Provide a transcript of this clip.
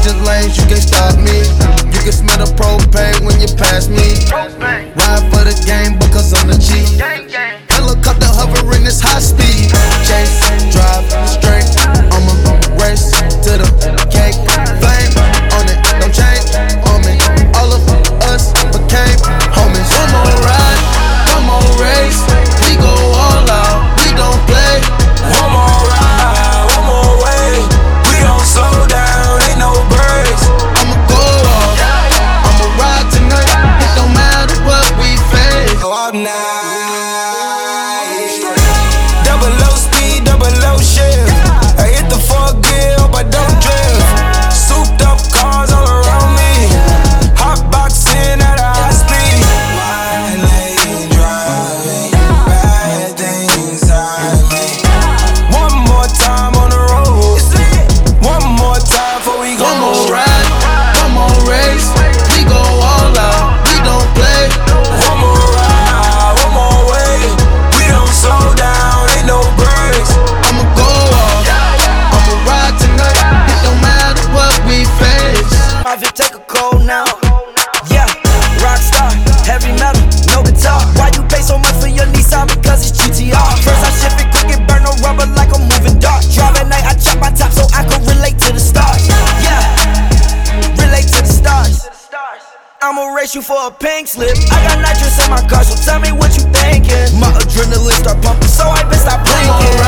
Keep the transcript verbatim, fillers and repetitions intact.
Switching lanes, you can't stop me. You can smell the propane when you pass me. Ride for the game because I'm the chief. Helicopter hovering this high speed. Chase, drive, straight. I'ma race to the cake. Flame on it, don't change on me. All of us became homies. One more ride, one more race. We go all out, we don't play. One more ride, one more way. We don't slow down, ain't no breaks. I'ma go off, I'ma ride tonight. It don't matter what we face. Go all night. Double low speed, double low shift. I hit the fourth gear, hope I don't drift. Souped up cars all around me. Hot boxing at a high speed. Wine lane driving, bad things I make. One more time on the road. One more time before we go. One more ride, one more race. We go all out, we don't play. One more ride, one more way. We don't slow down, ain't no breaks. I'ma go off, I'ma ride tonight. It don't matter what we face. If you take a cold now, yeah, rockstar, heavy metal, no guitar. Why you pay so much for your Nissan? Because it's G T R. First I shift it quick and burn no rubber like a moving dart. Drive at night, I chop my top so I can relate to the stars. Yeah, relate to the stars. I'ma race you for a pink slip. I got nitrous in my car, so tell me what you thinking. My adrenaline start pumping, so I been stop blinking.